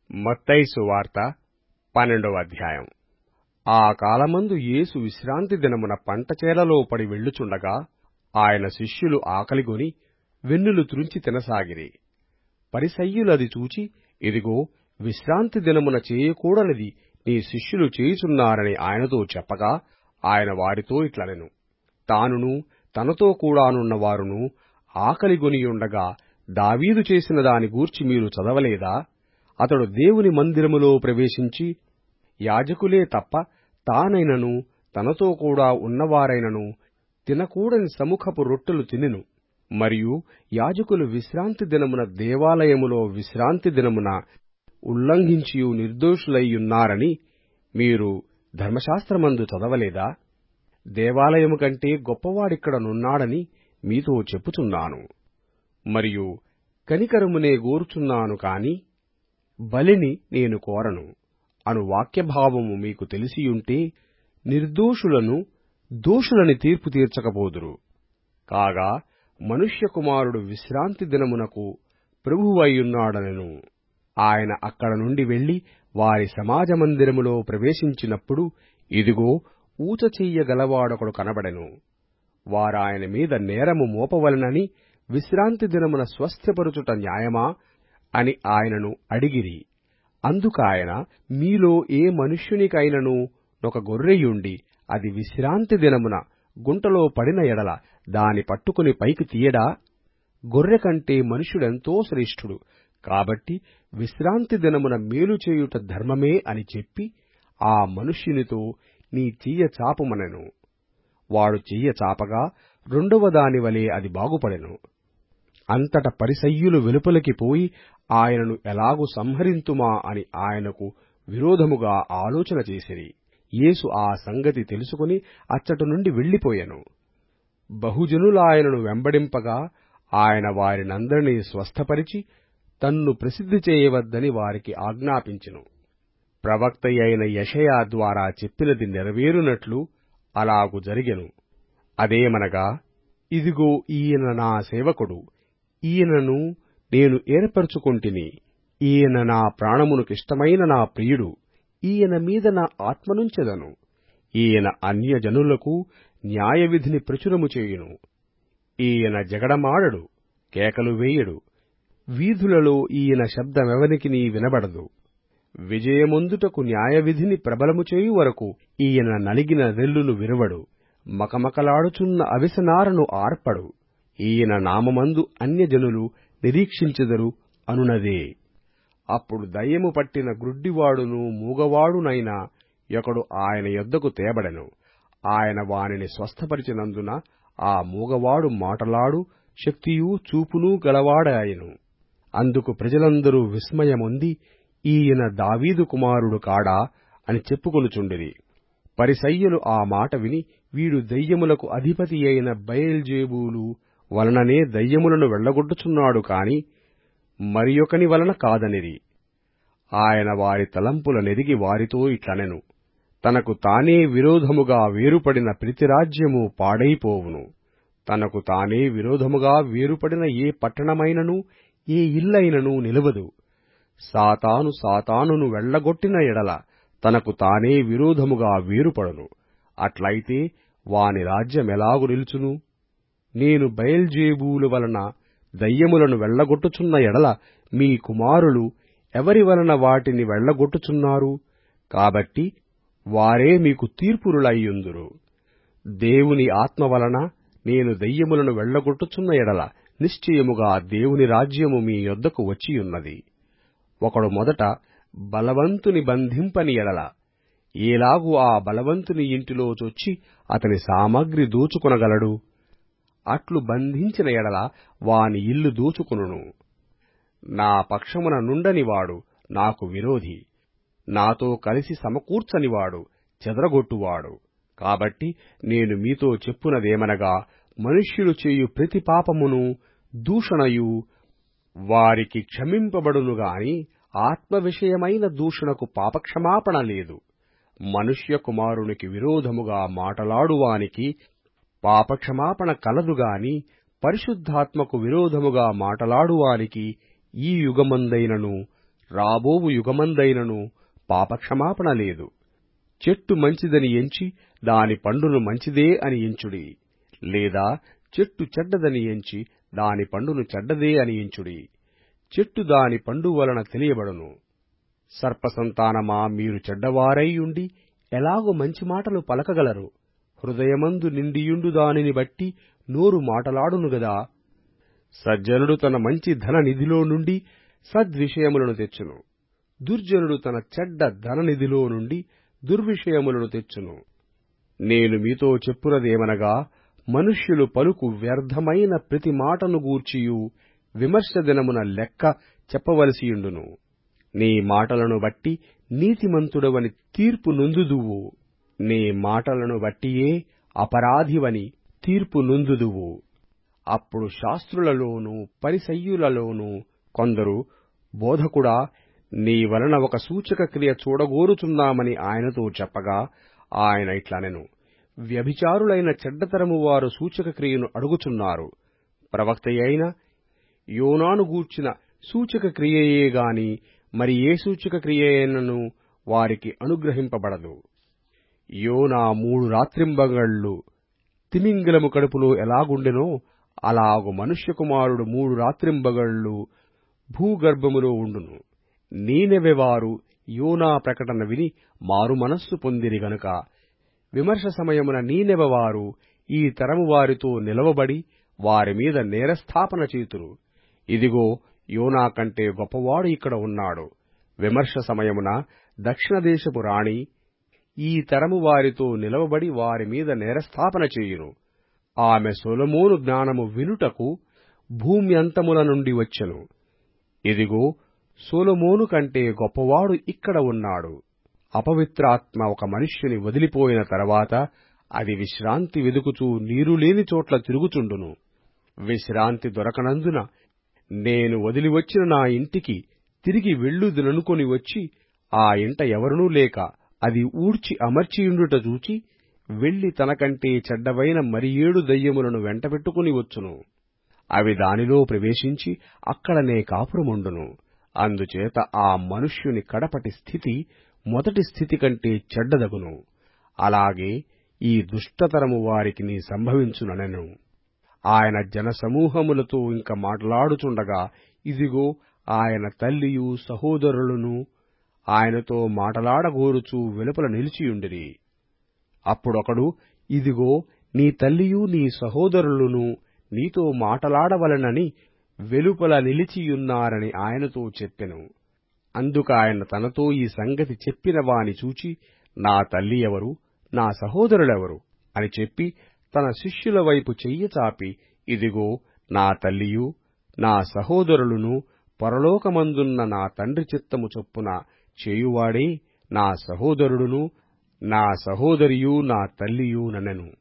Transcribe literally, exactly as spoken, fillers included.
మత్తయి సువార్త పన్నెండవ అధ్యాయం. ఆ కాలమందు యేసు విశ్రాంతి దినమున పంట చేలలో పడి వెళ్ళుచుండగా ఆయన శిష్యులు ఆకలిగొని వెన్నులు త్రుంచి తినసాగిరి. పరిసయ్యులది చూచి, ఇదిగో, విశ్రాంతి దినమున చేయకూడనిది నీ శిష్యులు చేయుచున్నారని ఆయనతో చెప్పగా, ఆయన వారితో ఇట్లనెను, తానును తనతో కూడానున్న వారును ఆకలిగొనియుండగా దావీదు చేసిన దాని గూర్చి మీరు చదవలేదా? అతడు దేవుని మందిరములో ప్రవేశించి యాజకులే తప్ప తానైనను తనతో కూడా ఉన్నవారైనను తినకూడని సముఖపు రొట్టెలు తినెను. మరియు యాజకులు విశ్రాంతి దినమున దేవాలయములో విశ్రాంతి దినమున ఉల్లంఘించియు నిర్దోషులైయున్నారని మీరు ధర్మశాస్త్రమందు చదవలేదా? దేవాలయము కంటే గొప్పవాడిక్కడ నున్నాడని మీతో చెప్పుచున్నాను. మరియు కనికరమునే గోరుచున్నాను కాని బలిని నేను కోరను అను వాక్యభావము మీకు తెలిసియుంటే నిర్దోషులను దోషులని తీర్పు తీర్చకపోదురు. కాగా మనుష్య కుమారుడు విశ్రాంతి దినమునకు ప్రభువయ్యున్నాడనెను. ఆయన అక్కడ నుండి వెళ్లి వారి సమాజ మందిరములో ప్రవేశించినప్పుడు, ఇదిగో, ఊచ చెయ్యగలవాడొకడు కనబడెను. వారాయన మీద నేరము మోపవలెనని, విశ్రాంతి దినమున స్వస్థపరచుట న్యాయమా అని ఆయనను అడిగిరి. అందుకాయన, మీలో ఏ మనుష్యునికైనను ఒక గొర్రెయుండి అది విశ్రాంతి దినమున గుంటలో పడిన ఎడల దాని పట్టుకుని పైకి తీయడా? గొర్రె కంటే మనుష్యుడెంతో శ్రేష్ఠుడు. కాబట్టి విశ్రాంతి దినమున మేలు చేయుట ధర్మమే అని చెప్పి ఆ మనుష్యునితో, నీ చెయ్య చాపుమనెను. వాడు చెయ్య చాపగా రెండవ దాని వలె అది బాగుపడెను. అంతట పరిసయ్యులు వెలుపలికి పోయి ఆయనను ఎలాగు సంహరింతుమా అని ఆయనకు విరోధముగా ఆలోచన చేసిరి. యేసు ఆ సంగతి తెలుసుకుని అచ్చటి నుండి వెళ్లిపోయెను. బహుజనులాయనను వెంబడింపగా ఆయన వారినందరినీ స్వస్థపరిచి తన్ను ప్రసిద్ధి చేయవద్దని వారికి ఆజ్ఞాపించెను. ప్రవక్తయైన యెషయా ద్వారా చెప్పినది నెరవేరునట్లు అలాగు జరిగెను. అదేమనగా, ఇదిగో, ఈయన నా సేవకుడు, ఈయనను నేను ఏర్పరచుకొంటిని, ఈయన నా ప్రాణమునకిష్టమైన నా ప్రియుడు, ఈయన మీద నా ఆత్మనుంచెదను. ఈయన అన్యజనులకు న్యాయవిధిని ప్రచురము చేయును. ఈయన జగడమాడడు, కేకలు వేయడు. వీధులలో ఈయన శబ్దమెవనికినీ వినబడదు. విజయమొందుటకు న్యాయవిధిని ప్రబలము చేయు వరకు ఈయన నలిగిన రెల్లును విరువడు. మకమకలాడుచున్న అవిసనారను ఆర్పడు. ఈయన నామమందు అన్యజనులు నిరీక్షించెదరు అనునదే. అప్పుడు దయ్యము పట్టిన గ్రుడ్డివాడును మూగవాడునైన ఒకడు ఆయన యొద్దకు తేబడెను. ఆయన వానిని స్వస్థపరిచినందున ఆ మూగవాడు మాటలాడు శక్తియూ చూపునూ గలవాడాయెను. అందుకు ప్రజలందరూ విస్మయమొంది, ఈయన దావీదు కుమారుడు కాడా అని చెప్పుకొనుచుండిరి. పరిసయ్యులు ఆ మాట విని, వీడు దయ్యములకు అధిపతి అయిన బయల్జెబూలు వలననే దయ్యములను వెళ్లగొట్టుచున్నాడు కాని మరియొకని వలన కాదనిరి. ఆయన వారి తలంపుల నెరిగి వారితో ఇట్లనెను, తనకు తానే విరోధముగా వేరుపడిన ప్రతి రాజ్యము పాడైపోవును. తనకు తానే విరోధముగా వేరుపడిన ఏ పట్టణమైనను ఏ ఇల్లైనను నిలవదు. సాతాను సాతానును వెళ్లగొట్టిన ఎడల తనకు తానే విరోధముగా వేరుపడును. అట్లయితే వాని రాజ్యమెలాగు నిలుచును? నేను బయల్జెబూలు వలన దయ్యములను వెళ్లగొట్టుచున్న ఎడల మీ కుమారులు ఎవరి వలన వాటిని వెళ్లగొట్టుచున్నారు? కాబట్టి వారే మీకు తీర్పురులయ్యుందురు. దేవుని ఆత్మ వలన నేను దయ్యములను వెళ్లగొట్టుచున్న ఎడల నిశ్చయముగా దేవుని రాజ్యము మీ యొద్దకు వచ్చియున్నది. ఒకడు మొదట బలవంతుని బంధింపని ఎడల ఏలాగు ఆ బలవంతుని ఇంటిలో చొచ్చి అతని సామగ్రి దోచుకొనగలడు? అట్లు బంధించిన ఎడల వాని ఇల్లు దోచుకొనును. నా పక్షమున నుండనివాడు నాకు విరోధి, నాతో కలిసి సమకూర్చనివాడు చెదరగొట్టువాడు. కాబట్టి నేను మీతో చెప్పునదేమనగా, మనుష్యులు చేయు ప్రతి పాపమును దూషణయు వారికి క్షమింపబడును గాని ఆత్మ విషయమైన దూషణకు పాపక్షమాపణ లేదు. మనుష్య కుమారునికి విరోధముగా మాటలాడువానికి పాపక్షమాపణ కలదుగాని పరిశుద్ధాత్మకు విరోధముగా మాటలాడువానికి ఈ యుగమందైనను రాబోవు యుగమందైనను పాపక్షమాపణ లేదు. చెట్టు మంచిదని ఎంచి దాని పండును మంచిదే అని ఎంచుడి, లేదా చెట్టు చెడ్డదని ఎంచి దాని పండును చెడ్డదే అని ఎంచుడి. చెట్టు దాని పండు వలన తెలియబడును. సర్పసంతానమా, మీరు చెడ్డవారై ఉండి ఎలాగో మంచి మాటలు పలకగలరు? హృదయమందు నిండియుండు దానిని బట్టి నోరు మాటలాడును గదా. సజ్జనుడు తన మంచి ధన నిధిలో నుండి సద్విషయములను తెచ్చును, దుర్జనుడు తన చెడ్డ ధననిధిలో నుండి దుర్విషయములను తెచ్చును. నేను మీతో చెప్పునదేమనగా, మనుష్యులు పలుకు వ్యర్థమైన ప్రతి మాటను గూర్చియు విమర్శ దినమున లెక్క చెప్పవలసియుండును. నీ మాటలను బట్టి నీతిమంతుడవని తీర్పు నొందుదువు, నీ మాటలను బట్టియే అపరాధివని తీర్పు నొందుదువు. అప్పుడు శాస్త్రులలోనూ పరిసయ్యులలోనూ కొందరు, బోధకుడా, నీ వలన ఒక సూచక క్రియ చూడగోరుచున్నామని ఆయనతో చెప్పగా, ఆయన ఇట్లనెను, వ్యభిచారులైన చెడ్డతరము వారు సూచక క్రియను అడుగుచున్నారు. ప్రవక్తయైన యోనాను గూర్చిన సూచక క్రియయే గాని మరి ఏ సూచక క్రియయైనను వారికి అనుగ్రహింపబడదు. యోనా మూడు రాత్రింబగళ్ళు తిమింగలము కడుపులో ఎలాగుండెనో అలాగు మనుష్య కుమారుడు మూడు రాత్రింబగళ్ళు భూగర్భములో ఉండును. నీనెవె వారు యోనా ప్రకటన విని మారు మనస్సు పొందిరి గనుక, విమర్శ సమయమున నీనెవె వారు ఈ తరము వారితో నిలవబడి వారి మీద నేరస్థాపన చేతురు. ఇదిగో, యోనా కంటే గొప్పవాడు ఇక్కడ ఉన్నాడు. విమర్శ సమయమున దక్షిణ దేశపు రాణి ఈ తరము వారితో నిలవబడి వారి మీద నేరస్థాపన చేయును. ఆమె సొలొమోను జ్ఞానము వినుటకు భూమి అంతముల నుండి వచ్చెను. ఇదిగో, సొలొమోను కంటే గొప్పవాడు ఇక్కడ ఉన్నాడు. అపవిత్రాత్మ ఒక మనుష్యుని వదిలిపోయిన తరువాత అది విశ్రాంతి వెదుకుచూ నీరులేని చోట్ల తిరుగుచుండును. విశ్రాంతి దొరకనందున నేను వదిలివచ్చిన నా ఇంటికి తిరిగి వెళ్ళుదుననుకొని వచ్చి ఆ ఇంట ఎవరునూ లేక అది ఊడ్చి అమర్చియుండుట చూచి వెళ్లి తనకంటే చెడ్డవైన మరి ఏడు దయ్యములను వెంటబెట్టుకుని వచ్చును. అవి దానిలో ప్రవేశించి అక్కడనే కాపురముండును. అందుచేత ఆ మనుష్యుని కడపటి స్థితి మొదటి స్థితి కంటే చెడ్డదగును. అలాగే ఈ దుష్టతరము వారికి నీ సంభవించుననెను. ఆయన జనసమూహములతో ఇంక మాట్లాడుచుండగా, ఇదిగో, ఆయన తల్లియు సహోదరులను ఆయనతో మాటలాడగోరుచూ వెలుపల నిలిచియుండిరి. అప్పుడొకడు, ఇదిగో, నీ తల్లియు నీ సహోదరులను నీతో మాటలాడవలెనని వెలుపల నిలిచియున్నారని ఆయనతో చెప్పెను. అందుకాయన తనతో ఈ సంగతి చెప్పిన వాని చూచి, నా తల్లి ఎవరు, నా సహోదరులెవరు అని చెప్పి తన శిష్యుల వైపు చెయ్యి చాపి, ఇదిగో, నా తల్లియు నా సహోదరులను పరలోకమందున్న నా తండ్రి చిత్తము చొప్పున చేయువాడే నా సహోదరుడును నా సహోదరియు నా తల్లియు ననెను.